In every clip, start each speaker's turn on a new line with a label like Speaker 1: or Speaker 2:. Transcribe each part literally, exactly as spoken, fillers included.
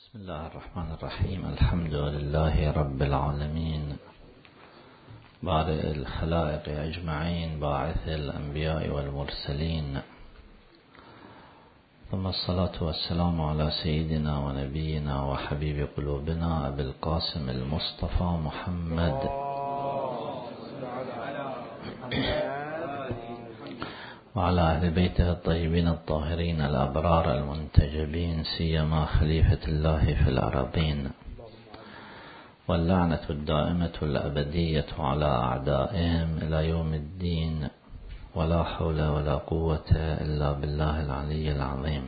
Speaker 1: بسم الله الرحمن الرحيم. الحمد لله رب العالمين، بارئ الخلائق أجمعين، باعث الأنبياء والمرسلين، ثم الصلاة والسلام على سيدنا ونبينا وحبيب قلوبنا أبي القاسم المصطفى محمد وعلى أهل بيته الطيبين الطاهرين الأبرار المنتجبين، سيما خليفة الله في الأراضين، واللعنة الدائمة الأبدية على أعدائهم إلى يوم الدين، ولا حول ولا قوة إلا بالله العلي العظيم.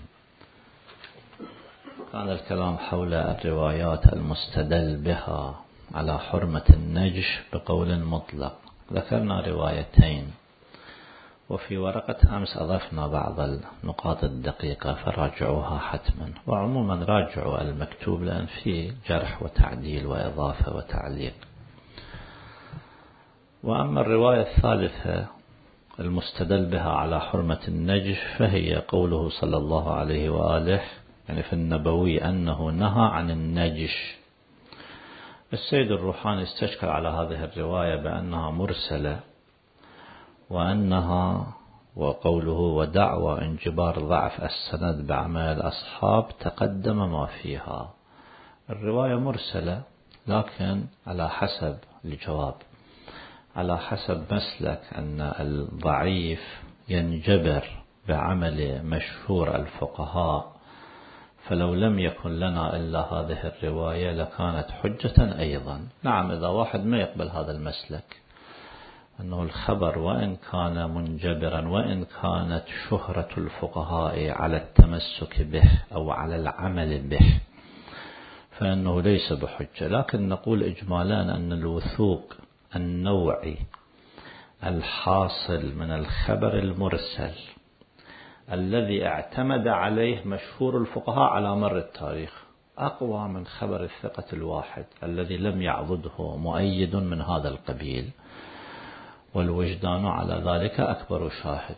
Speaker 1: كان الكلام حول الروايات المستدل بها على حرمة النجش بقول مطلق. ذكرنا روايتين، وفي ورقة أمس أضفنا بعض النقاط الدقيقة فراجعوها حتما، وعموما راجعوا المكتوب لأن فيه جرح وتعديل وإضافة وتعليق. وأما الرواية الثالثة المستدل بها على حرمة النجش فهي قوله صلى الله عليه وآله يعني في النبوي أنه نهى عن النجش. السيد الروحاني استشكل على هذه الرواية بأنها مرسلة، وأنها وقوله ودعوى انجبار ضعف السند بعمل الأصحاب تقدم ما فيها. الرواية مرسلة، لكن على حسب الجواب على حسب مسلك أن الضعيف ينجبر بعمل مشهور الفقهاء، فلو لم يكن لنا إلا هذه الرواية لكانت حجة أيضا. نعم، إذا واحد ما يقبل هذا المسلك أنه الخبر وإن كان منجبرا وإن كانت شهرة الفقهاء على التمسك به أو على العمل به فإنه ليس بحجة، لكن نقول إجمالا أن الوثوق النوعي الحاصل من الخبر المرسل الذي اعتمد عليه مشهور الفقهاء على مر التاريخ أقوى من خبر الثقة الواحد الذي لم يعضده مؤيد من هذا القبيل، والوجدان على ذلك أكبر شاهد.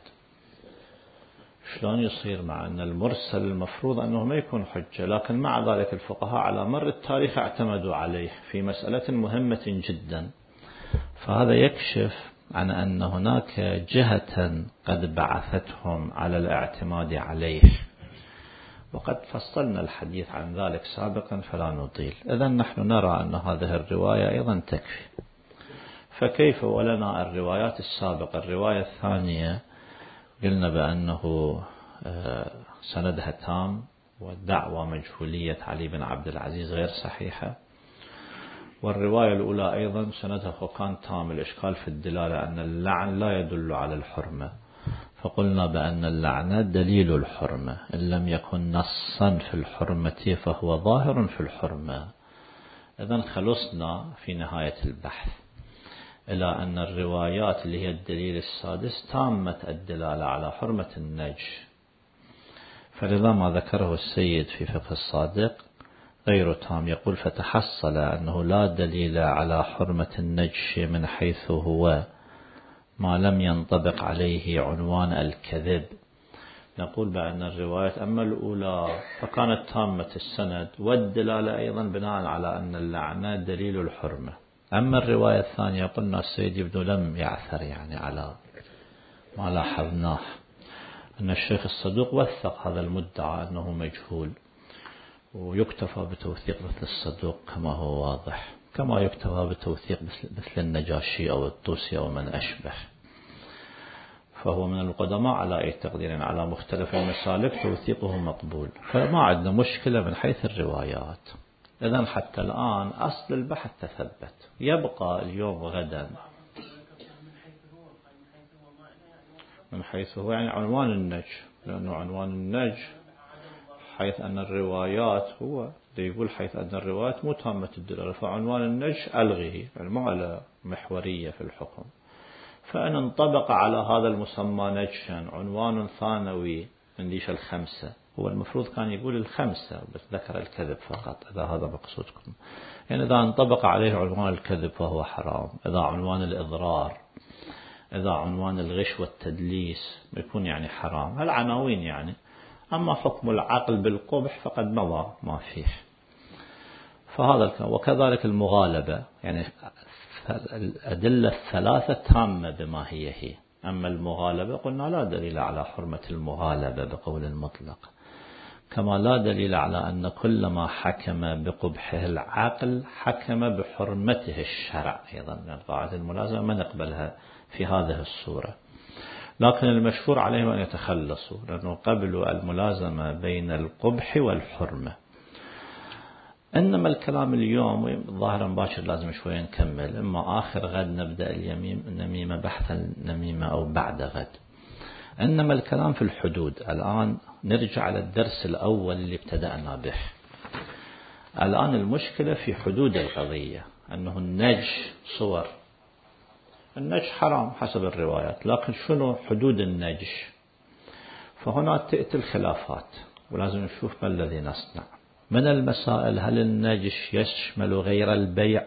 Speaker 1: شلون يصير مع أن المرسل المفروض أنه ما يكون حجة، لكن مع ذلك الفقهاء على مر التاريخ اعتمدوا عليه في مسألة مهمة جدا؟ فهذا يكشف عن أن هناك جهة قد بعثتهم على الاعتماد عليه، وقد فصلنا الحديث عن ذلك سابقا فلا نطيل. إذن نحن نرى أن هذه الرواية أيضا تكفي. فكيف ولنا الروايات السابقة؟ الرواية الثانية قلنا بأنه سندها تام، والدعوة مجهولية علي بن عبد العزيز غير صحيحة. والرواية الأولى أيضا سندها كان تام، الإشكال في الدلالة أن اللعن لا يدل على الحرمة، فقلنا بأن اللعن دليل الحرمة، إن لم يكن نصا في الحرمة فهو ظاهر في الحرمة. إذن خلصنا في نهاية البحث إلى أن الروايات اللي هي الدليل السادس تامة الدلالة على حرمة النجش. فلذا ما ذكره السيد في فقه الصادق غير تام، يقول فتحصل أنه لا دليل على حرمة النجش من حيث هو ما لم ينطبق عليه عنوان الكذب. نقول بأن الرواية أما الأولى فكانت تامة السند والدلالة أيضا بناء على أن اللعنة دليل الحرمة. أما الرواية الثانية قلنا السيد يبدو لم يعثر يعني على ما لاحظناه، أن الشيخ الصدوق وثق هذا المدعى أنه مجهول، ويكتفى بتوثيق مثل الصدوق كما هو واضح، كما يكتفى بتوثيق مثل النجاشي أو الطوسي أو من أشبه. فهو من القدماء على أي تقدير على مختلف المسالك توثيقه مقبول، فما عندنا مشكلة من حيث الروايات. إذن حتى الآن أصل البحث تثبت، يبقى اليوم وغدا من حيث هو يعني عنوان النج، لأنه عنوان النج حيث أن الروايات هو يقول حيث أن الروايات مو تامة الدلالة، فعنوان النج ألغيه يعني ما له محورية في الحكم. فإن انطبق على هذا المسمى نجشا عنوان ثانوي من ليش الخمسة، هو المفروض كان يقول الخمسة بس ذكر الكذب فقط، إذا هذا مقصودكم. يعني إذا انطبق عليه عنوان الكذب فهو حرام، إذا عنوان الإضرار، إذا عنوان الغش والتدليس يكون يعني حرام. هالعناوين يعني. أما حكم العقل بالقبح فقد مضى ما فيه. فهذا الكلام. وكذلك المغالبة، يعني الأدلة الثلاثة تامة بما هي هي. أما المغالبة قلنا لا دليل على حرمة المغالبة بقول مطلق، كما لا دليل على أن كل ما حكم بقبحه العقل حكم بحرمته الشرع. أيضا قاعدة الملازمة ما نقبلها في هذه الصورة، لكن المشهور عليهم أن يتخلصوا، لأنه قبلوا الملازمة بين القبح والحرمة. إنما الكلام اليوم ظاهرا باشر لازم شوية نكمل، إما آخر غد نبدأ النميمة بحث النميمة أو بعد غد. إنما الكلام في الحدود. الآن نرجع على الدرس الأول اللي ابتدأنا به. الآن المشكلة في حدود القضية، أنه النج صور، النج حرام حسب الروايات، لكن شنو حدود النج؟ فهنا تأتي الخلافات، ولازم نشوف ما الذي نصنع. من المسائل: هل النجش يشمل غير البيع؟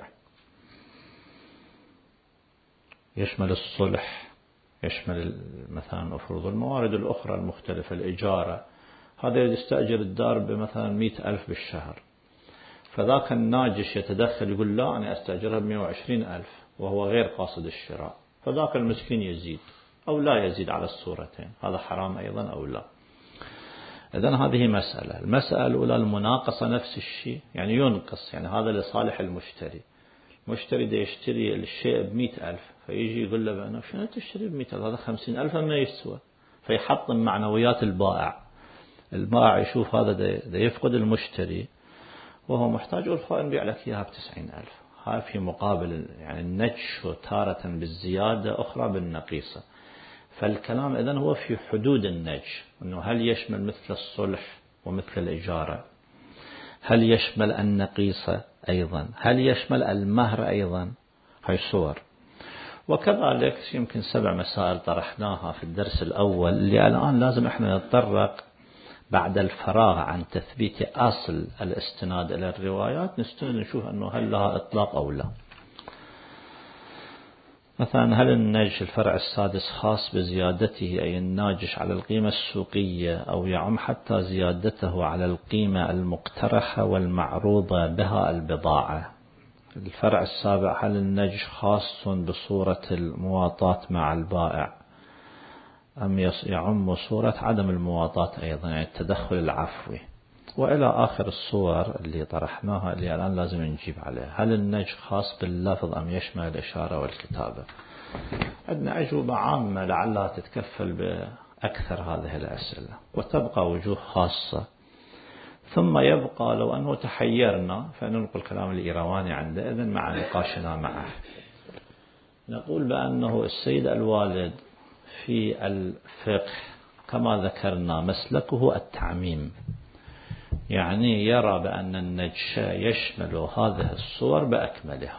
Speaker 1: يشمل الصلح، يشمل مثلا أفرض الموارد الأخرى المختلفة، الإجارة. هذا يستأجر الدار بمثلا مئة ألف بالشهر، فذاك الناجش يتدخل يقول لا أنا أستأجرها بمئة وعشرين ألف وهو غير قاصد الشراء، فذاك المسكين يزيد أو لا يزيد على الصورتين. هذا حرام أيضا أو لا؟ إذن هذه مسألة. المسألة الأولى المناقصة نفس الشيء، يعني ينقص، يعني هذا لصالح المشتري. المشتري ده يشتري الشيء بمئة ألف، فيجي يقول له بأنه شنو تشتري بمئة ألف، هذا خمسين ألف ما يسوى، فيحطم معنويات البائع. البائع يشوف هذا ده يفقد المشتري وهو محتاج، والخائن بيع لك إياها بتسعين ألف. هاي في مقابل يعني النجش تارة بالزيادة، أخرى بالنقيصة. فالكلام إذن هو في حدود النج، أنه هل يشمل مثل الصلح ومثل الإجارة؟ هل يشمل النقيصة أيضا؟ هل يشمل المهر أيضا؟ هاي صور. وكذلك يمكن سبع مسائل طرحناها في الدرس الأول، اللي الآن لازم احنا نتطرق بعد الفراغ عن تثبيت أصل الاستناد إلى الروايات، نستند نشوف أنه هل لها إطلاق أو لا. مثلا هل النجش الفرع السادس خاص بزيادته، أي الناجش على القيمة السوقية، أو يعم حتى زيادته على القيمة المقترحة والمعروضة بها البضاعة؟ الفرع السابع: هل النجش خاص بصورة المواطاة مع البائع، أم يعم صورة عدم المواطاة أيضا، يعني التدخل العفوي؟ وإلى آخر الصور اللي طرحناها اللي الآن لازم نجيب عليها. هل النجش خاص باللفظ أم يشمل الإشارة والكتابة؟ عندنا أجوبة عامة لعلها تتكفل بأكثر هذه الأسئلة، وتبقى وجوه خاصة. ثم يبقى لو أنه تحيرنا فننقل كلام الإيرواني عنده إذن مع نقاشنا معه. نقول بأنه السيد الوالد في الفقه كما ذكرنا مسلكه التعميم، يعني يرى بأن النجش يشمل هذه الصور بأكملها،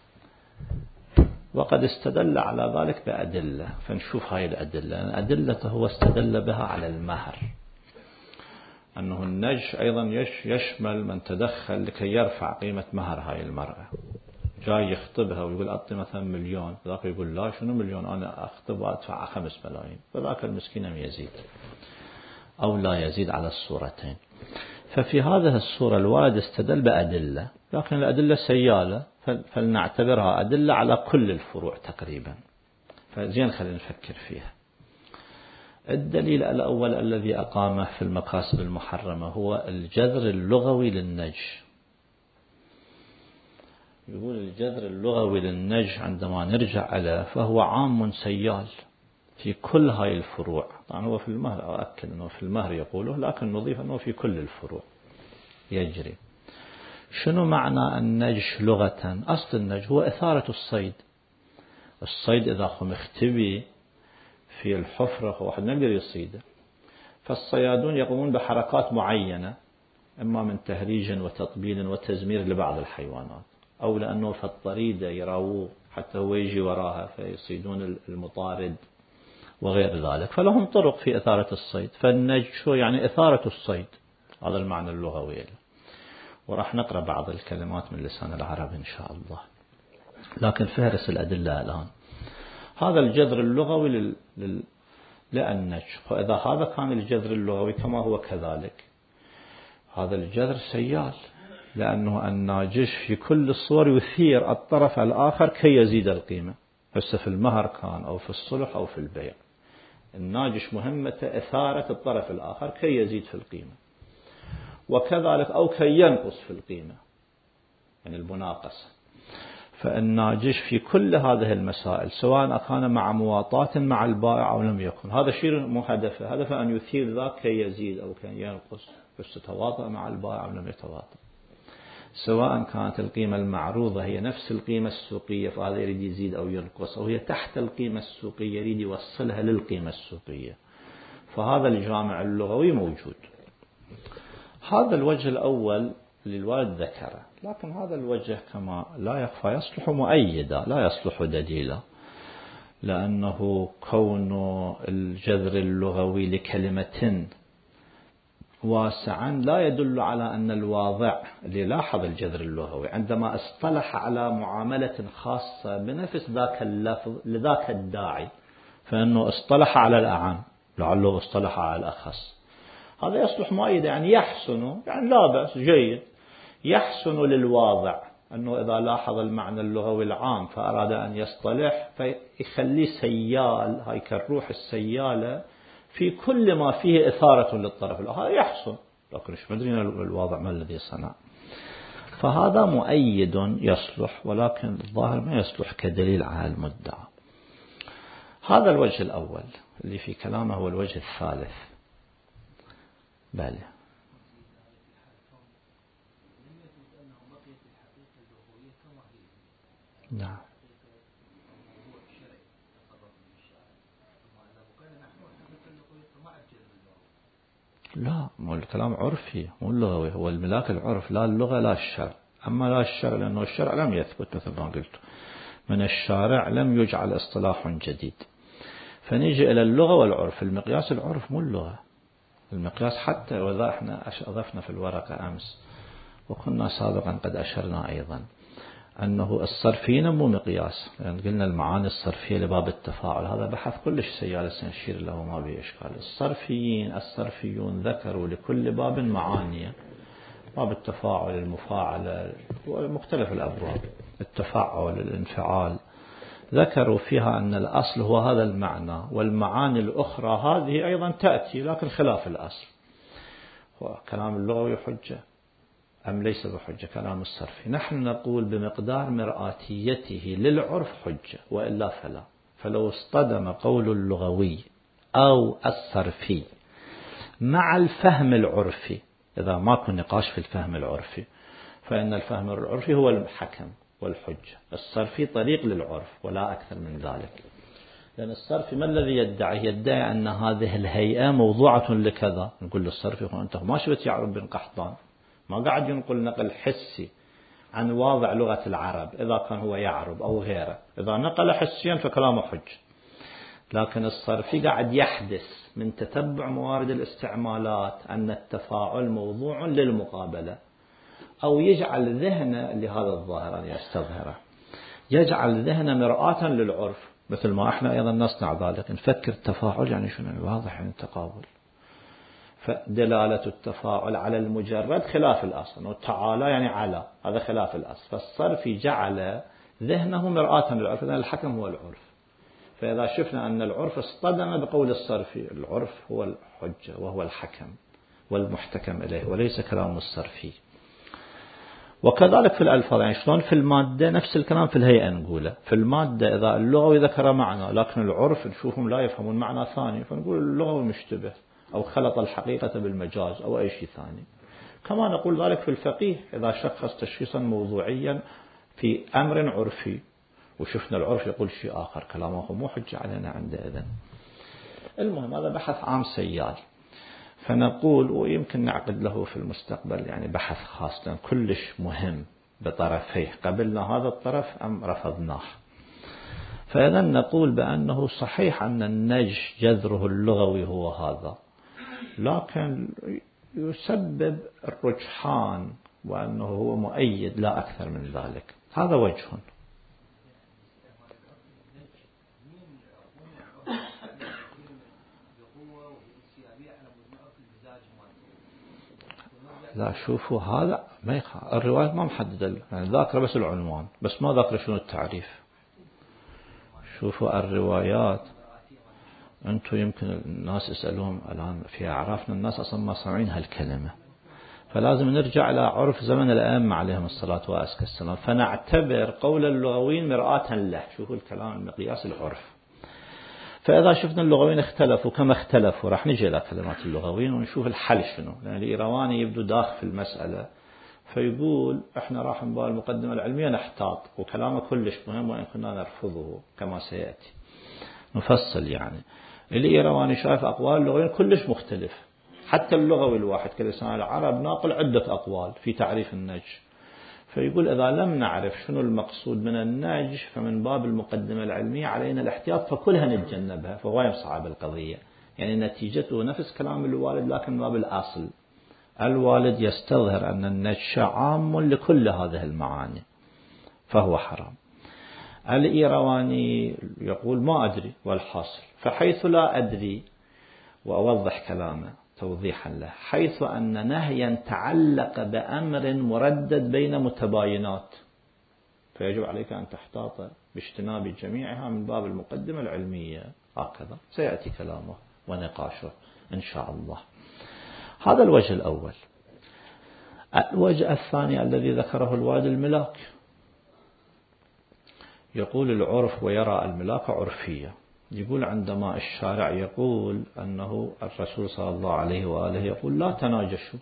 Speaker 1: وقد استدل على ذلك بأدلة. فنشوف هاي الأدلة. أدلته هو استدل بها على المهر، أنه النجش أيضا يشمل من تدخل لكي يرفع قيمة مهر هاي المرأة. جاي يخطبها ويقول أعطي مثلا مليون، فذاك يقول لا شنو مليون، أنا أخطب وأدفع خمس ملايين، فذاك المسكين يزيد أو لا يزيد على الصورتين. ففي هذه الصورة الوالد استدل بأدلة، لكن الأدلة سيالة، فلنعتبرها أدلة على كل الفروع تقريبا. فزين خلينا نفكر فيها. الدليل الأول الذي أقامه في المكاسب المحرمة هو الجذر اللغوي للنج. يقول الجذر اللغوي للنج عندما نرجع عليه فهو عام سيال في كل هاي الفروع. طبعا هو في المهر، أؤكد أنه في المهر يقوله، لكن نضيف أنه في كل الفروع يجري. شنو معنى النجش لغة؟ أصل النج هو إثارة الصيد. الصيد إذا خو مختبي في الحفرة واحد ما يقدر يصيده، فالصيادون يقومون بحركات معينة، إما من تهريج وتطبيل وتزمير لبعض الحيوانات، أو لأنه في الطريدة يراوه حتى هو يجي وراها فيصيدون المطارد وغير ذلك. فلهم طرق في إثارة الصيد. فالنج شو يعني؟ إثارة الصيد، هذا المعنى اللغوي له. وراح نقرأ بعض الكلمات من لسان العرب إن شاء الله، لكن فهرس الأدلة الآن. هذا الجذر اللغوي لل... لل... للنج. فإذا هذا كان الجذر اللغوي كما هو كذلك، هذا الجذر سيال، لأنه الناجش في كل الصور يثير الطرف الآخر كي يزيد القيمة، هسه في المهر كان أو في الصلح أو في البيع، الناجش مهمته إثارة الطرف الآخر كي يزيد في القيمة، وكذلك أو كي ينقص في القيمة، يعني المناقصة. فالناجش في كل هذه المسائل سواء كان مع مواطاة مع البائع أو لم يكن، هذا شيء مو هدفه، هدفه أن يثير ذاك كي يزيد أو كي ينقص، بس تتواطأ مع البائع أو لم يتواطأ. سواء كانت القيمة المعروضة هي نفس القيمة السوقية فهذا يريد يزيد أو ينقص، أو هي تحت القيمة السوقية يريد يوصلها للقيمة السوقية، فهذا الجامع اللغوي موجود. هذا الوجه الأول للوالد ذكره، لكن هذا الوجه كما لا يخفى يصلح مؤيدا لا يصلح دليلا، لأنه كون الجذر اللغوي لكلمة واسعا لا يدل على أن الواضع اللي لاحظ الجذر اللغوي عندما اصطلح على معاملة خاصة بنفس ذاك اللفظ لذاك الداعي، فإنه اصطلح على الأعم لعله اصطلح على الأخص. هذا يصلح مؤيد، يعني يحسن، يعني لا بأس جيد، يحسن للواضع أنه إذا لاحظ المعنى اللغوي العام فأراد أن يصطلح فيخلي سيال، هاي كالروح السيالة في كل ما فيه إثارة للطرف الآخر يحسن، لكن مش مدري الواضع ما الذي صنع. فهذا مؤيد يصلح، ولكن الظاهر ما يصلح كدليل على المدعى. هذا الوجه الأول اللي في كلامه هو الوجه الثالث. بله نعم لا، مو الكلام عرفي مو لغوي، هو الملاك العرف لا اللغة لا الشرع. أما لا الشرع لأنه الشرع لم يثبت مثل ما قلت، من الشارع لم يجعل اصطلاح جديد. فنيجي إلى اللغة والعرف. المقياس العرف مو اللغة، المقياس حتى وإذا احنا أضفنا في الورقة أمس وكنا سابقا قد أشرنا أيضا أنه الصرفيين مو مقياس، لأن يعني قلنا المعاني الصرفية لباب التفاعل هذا بحث كلش سيالة سنشير له ما به إشكال. الصرفيين الصرفيون ذكروا لكل باب معاني، باب التفاعل المفاعلة ومختلف الأبواب، التفاعل الانفعال، ذكروا فيها أن الأصل هو هذا المعنى، والمعاني الأخرى هذه أيضا تأتي لكن خلاف الأصل. وكلام اللغوي حجة أم ليس بحجة؟ كلام الصرفي نحن نقول بمقدار مرآتيته للعرف حجة، وإلا فلا. فلو اصطدم قول اللغوي أو الصرفي مع الفهم العرفي، إذا ماكو نقاش في الفهم العرفي، فإن الفهم العرفي هو الحكم والحجة، الصرفي طريق للعرف ولا أكثر من ذلك. لأن الصرفي ما الذي يدعي؟ يدعي أن هذه الهيئة موضوعة لكذا. نقول للصرفي هو أنت ما شفت يعرب بن قحطان؟ ما قاعد ينقل نقل حسي عن واضع لغة العرب إذا كان هو يعرب أو غيره، إذا نقل حسيا فكلامه حج. لكن الصرفي قاعد يحدث من تتبع موارد الاستعمالات أن التفاعل موضوع للمقابلة، أو يجعل ذهنه لهذا الظاهر أن يستظهره، يجعل ذهنه مرآة للعرف، مثل ما احنا أيضا نصنع ذلك، نفكر التفاعل يعني شنو؟ واضح يعني التقابل، فدلالة التفاعل على المجرد خلاف الأصل، وتعالى يعني على، هذا خلاف الأصل. فالصرف جعل ذهنه مرآة للعرف، لأن الحكم هو العرف. فإذا شفنا أن العرف اصطدم بقول الصرفي، العرف هو الحجة وهو الحكم والمحتكم إليه وليس كلام الصرفي. وكذلك في الألفاظ، يعني شلون في المادة نفس الكلام في الهيئة نقوله. في المادة إذا اللغوي ذكر معنى لكن العرف نشوفهم لا يفهمون معنى ثاني، فنقول اللغوي مشتبه أو خلط الحقيقة بالمجاز أو أي شيء ثاني. كما نقول ذلك في الفقيه إذا شخص تشخيصا موضوعيا في أمر عرفي وشفنا العرف يقول شيء آخر، كلامه مو حجة علينا عندئذ. المهم هذا بحث عام سيال، فنقول ويمكن نعقد له في المستقبل يعني بحث خاص، لأن كلش مهم بطرفيه، قبلنا هذا الطرف أم رفضناه. فإذا نقول بأنه صحيح أن النج جذره اللغوي هو هذا، لكن يسبب الرجحان وأنه هو مؤيد لا أكثر من ذلك. هذا وجه. لا شوفوا، هذا ما يخ... الرواية ما محددة، يعني ذاكرة بس العنوان، بس ما ذاكرة شنو التعريف. شوفوا الروايات، أنتم يمكن الناس يسألوهم الآن في أعرافنا الناس أصلا ما سامعين هالكلمة، فلازم نرجع إلى عرف زمن الأئمة عليهم الصلاة وأزكى السلام، فنعتبر قول اللغويين مرآة له. شوفوا الكلام المقياس العرف. فإذا شفنا اللغويين اختلفوا كما اختلفوا، راح نجي إلى كلمات اللغويين ونشوف الحل شنو. لأن الإيرواني يبدو داخل في المسألة فيقول احنا راح نبال المقدمة العلمية نحتاط، وكلامه كلش مهم وإن كنا نرفضه كما سيأتي نفصل. يعني الإيرواني شايف أقوال اللغويين كلش مختلف، حتى اللغوي الواحد كلسان العرب ناقل عدة أقوال في تعريف النج، فيقول إذا لم نعرف شنو المقصود من النج فمن باب المقدمة العلمية علينا الاحتياط فكلها نتجنبها. فهو يصعب القضية، يعني نتيجته نفس كلام الوالد لكن باب الأصل. الوالد يستظهر أن النج عام لكل هذه المعاني فهو حرام. الإيرواني يقول ما أدري والحاصل، فحيث لا أدري وأوضح كلامه توضيحا له، حيث أن نهيا تعلق بأمر مردد بين متباينات فيجب عليك أن تحتاط باجتناب جميعها من باب المقدمة العلمية. هكذا سيأتي كلامه ونقاشه إن شاء الله. هذا الوجه الأول. الوجه الثاني الذي ذكره الوالد الملاك، يقول العرف ويرى الملاك عرفية. يقول عندما الشارع يقول أنه الرسول صلى الله عليه وآله يقول لا تناجشوا،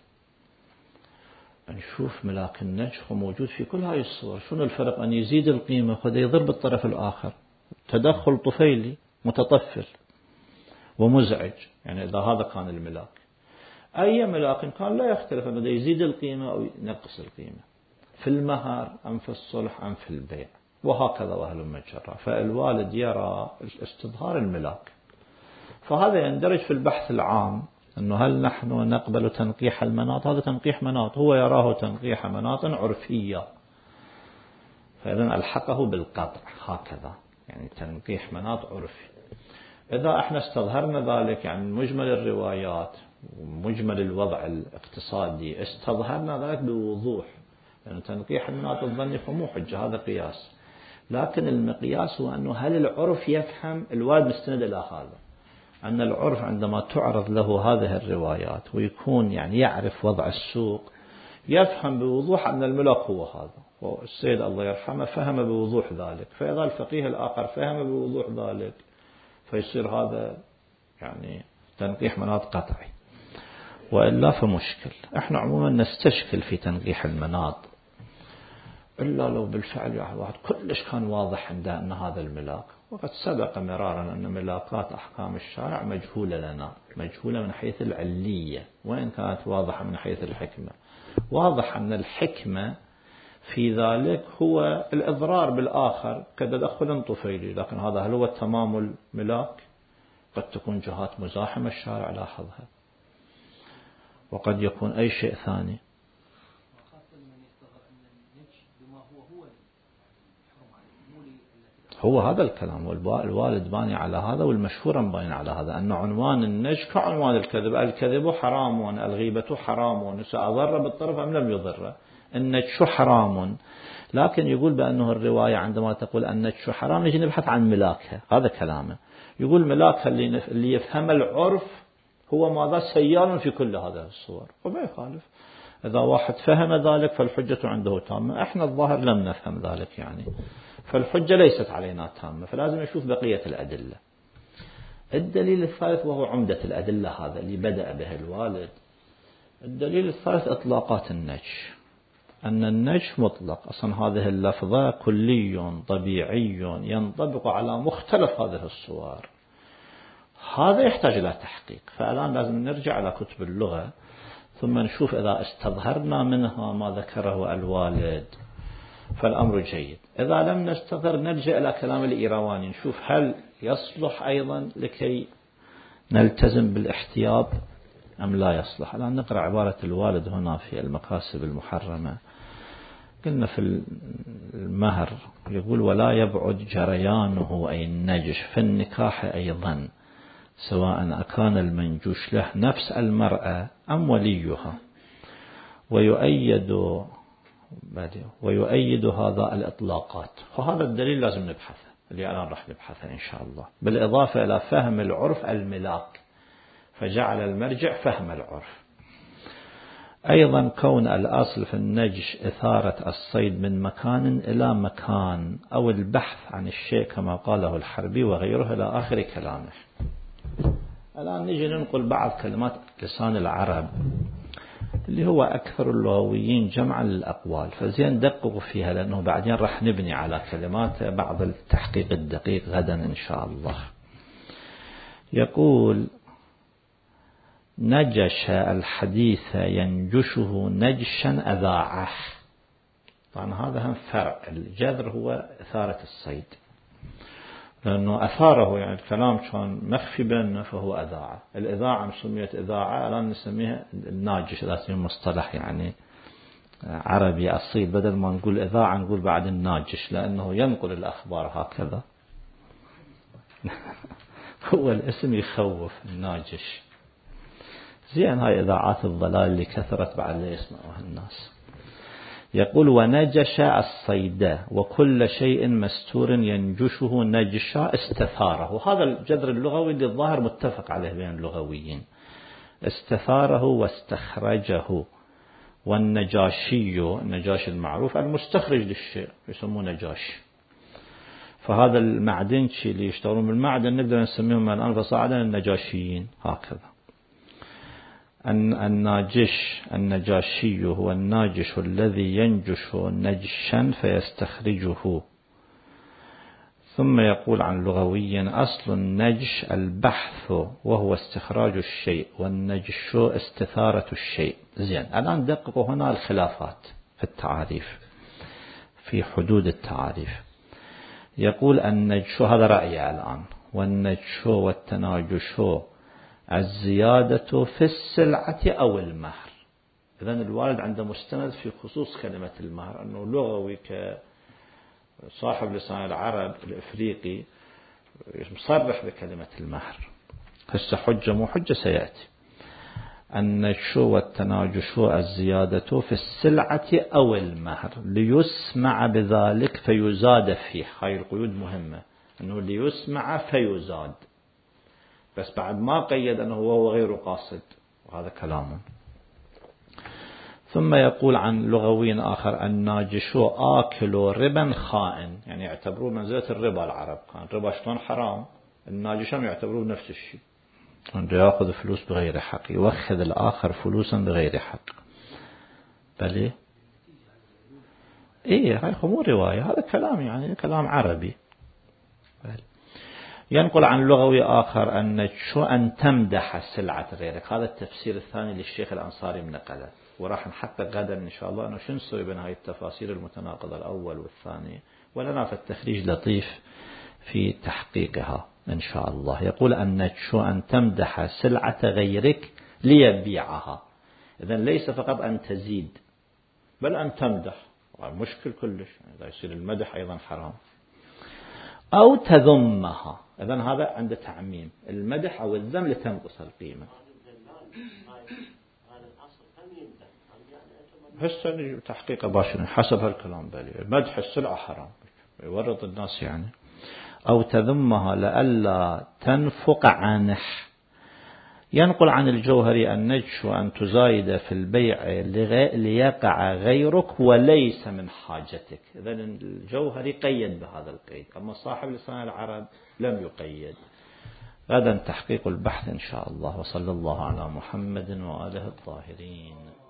Speaker 1: نشوف ملاك النجح موجود في كل هاي الصور. شنو الفرق أن يزيد القيمة قد يضرب الطرف الآخر، تدخل طفيلي متطفل ومزعج، يعني إذا هذا كان الملاك. أي ملاك كان لا يختلف أنه يزيد القيمة أو ينقص القيمة في المهر أم في الصلح أم في البيع، وهكذا وهل مجرى. فالوالد يرى استظهار الملاك، فهذا يندرج في البحث العام أنه هل نحن نقبل تنقيح المناط. هذا تنقيح مناط، هو يراه تنقيح مناط عرفية، فإذن ألحقه بالقطع هكذا، يعني تنقيح مناط عرفي. إذا احنا استظهرنا ذلك يعني مجمل الروايات ومجمل الوضع الاقتصادي استظهرنا ذلك بوضوح، لأن يعني تنقيح المناط الظني فمو حجة، هذا قياس. لكن المقياس هو أنه هل العرف يفهم. الوالد مستند إلى هذا، أن العرف عندما تعرض له هذه الروايات ويكون يعني يعرف وضع السوق يفهم بوضوح أن الملاك هو هذا. والسيد الله يرحمه فهم بوضوح ذلك، فإذا الفقيه الآخر فهم بوضوح ذلك فيصير هذا يعني تنقيح مناط قطعي، وإلا فمشكل. احنا عموما نستشكل في تنقيح المناط إلا لو بالفعل واحد كلش كان واضح عنده أن هذا الملاك. وقد سبق مرارا أن ملاكات أحكام الشارع مجهولة لنا، مجهولة من حيث العلية وإن كانت واضحة من حيث الحكمة. واضح أن الحكمة في ذلك هو الإضرار بالآخر كتدخل طفيلي، لكن هذا هل هو تمام الملاك؟ قد تكون جهات مزاحمة الشارع لاحظها، وقد يكون أي شيء ثاني. هو هذا الكلام، الوالد باني على هذا والمشهور باني على هذا، أن عنوان النج كعنوان الكذب. الكذب حرام، الغيبة حرام، سأضر بالطرف أم لم يضر. النج حرام، لكن يقول بأنه الرواية عندما تقول النج حرام نجي نبحث عن ملاكها. هذا كلامه. يقول ملاكها اللي يفهم العرف هو ماذا سيال في كل هذه الصور، وما يخالف. إذا واحد فهم ذلك فالحجة عنده تامة. احنا الظاهر لم نفهم ذلك يعني، فالحجة ليست علينا تامة، فلازم نشوف بقية الأدلة. الدليل الثالث وهو عمدة الأدلة، هذا اللي بدأ به الوالد. الدليل الثالث إطلاقات النج، أن النج مطلق. أصلا هذه اللفظة كلي طبيعي ينطبق على مختلف هذه الصور. هذا يحتاج إلى تحقيق. فالآن لازم نرجع إلى كتب اللغة ثم نشوف إذا استظهرنا منها ما ذكره الوالد فالأمر جيد. إذا لم نستظهر نرجع إلى كلام الإيرواني نشوف هل يصلح أيضا لكي نلتزم بالاحتياط أم لا يصلح. الآن نقرأ عبارة الوالد هنا في المكاسب المحرمة. قلنا في المهر يقول ولا يبعد جريانه أي النجش في النكاح أيضا، سواء أكان المنجوش له نفس المرأة أم وليها. ويؤيد ويؤيد هذا الإطلاقات. وهذا الدليل لازم نبحثه اللي الآن راح نبحثه إن شاء الله، بالإضافة إلى فهم العرف الملاك، فجعل المرجع فهم العرف. أيضا كون الأصل في النجش إثارة الصيد من مكان إلى مكان أو البحث عن الشيء كما قاله الحربي وغيره إلى آخر كلامه. الآن نجي ننقل بعض كلمات لسان العرب اللي هو أكثر اللغويين جمعا للأقوال، فزين دققوا فيها لأنه بعدين راح نبني على كلمات بعض التحقيق الدقيق غدا إن شاء الله. يقول نجش الحديث ينجشه نجشا أذاعه. طبعا هذا هم فرع، الجذر هو إثارة الصيد، لأنه أثاره يعني الكلام كان مخفي بيننا فهو أذاعه. الإذاعة سميت إذاعة، الآن نسميها الناجش، هذا مصطلح يعني عربي أصيل، بدل ما نقول إذاعة نقول بعد الناجش لأنه ينقل الأخبار هكذا. هو الاسم يخوف الناجش. زين هاي إذاعات الضلال اللي كثرت بعد لا يسمعوها الناس. يقول ونجش الصيد وكل شيء مستور ينجشه نجشا استثاره. وهذا الجذر اللغوي اللي الظاهر متفق عليه بين اللغويين. استثاره واستخرجه. والنجاشي، النجاشي المعروف المستخرج للشيء يسمونه نجاشي. فهذا المعدنشي اللي يشتغلون بالمعدن نقدر نسميهم الآن فصاعدا النجاشيين هكذا. الناجش النجاشي هو الناجش الذي ينجش نجشا فيستخرجه. ثم يقول عن لغوي أصل النجش البحث وهو استخراج الشيء، والنجش استثارة الشيء. زين الآن دققوا هنا الخلافات في التعاريف في حدود التعاريف. يقول النجش، هذا رأيي الآن، والنجش والتناجش الزيادة في السلعة أو المهر. إذن الوالد عنده مستند في خصوص كلمة المهر، أنه لغوي كصاحب لسان العرب الإفريقي مصرح بكلمة المهر. هسه حجة مو حجة سيأتي. النجش والتناجش الزيادة في السلعة أو المهر ليسمع بذلك فيزاد فيه. هاي القيود مهمة، أنه ليسمع فيزاد، بس بعد ما قيد أنه هو غير قاصد، وهذا كلامه. ثم يقول عن لغوي آخر الناجش آكل ربا خائن، يعني يعتبروه منزلة الربا. العرب كان الربا شلون حرام، الناجش هم يعتبروه نفس الشيء، عنده يأخذ فلوس بغير حق، يوخذ الآخر فلوسا بغير حق. بلي إيه هاي مو رواية، هذا كلام يعني كلام عربي. بلي. ينقل عن لغوي آخر أن شو أن تمدح سلعة غيرك. هذا التفسير الثاني للشيخ الأنصاري من نقله، وراح نحقق غدا إن شاء الله أنه شو نسوي بين هاي التفاسير المتناقضة الأول والثاني، ولنا في التخريج لطيف في تحقيقها إن شاء الله. يقول أن شو أن تمدح سلعة غيرك ليبيعها. إذن ليس فقط أن تزيد بل أن تمدح، مشكل كلش، إذا يصير المدح أيضا حرام. أو تذمها، إذن هذا عند تعميم، المدح أو الذم لتنقص القيمة. هسه تحقيق باشر حسب هالكلام بالي، مدح السلعة حرام يورط الناس يعني. أو تذمها لئلا تنفق عنه. ينقل عن الجوهري النجش أن تزايد في البيع ليقع غيرك وليس من حاجتك. إذن الجوهري قيد بهذا القيد، أما صاحب لسان العرب لم يقيد. غدا تحقيق البحث إن شاء الله، وصلى الله على محمد وآله الطاهرين.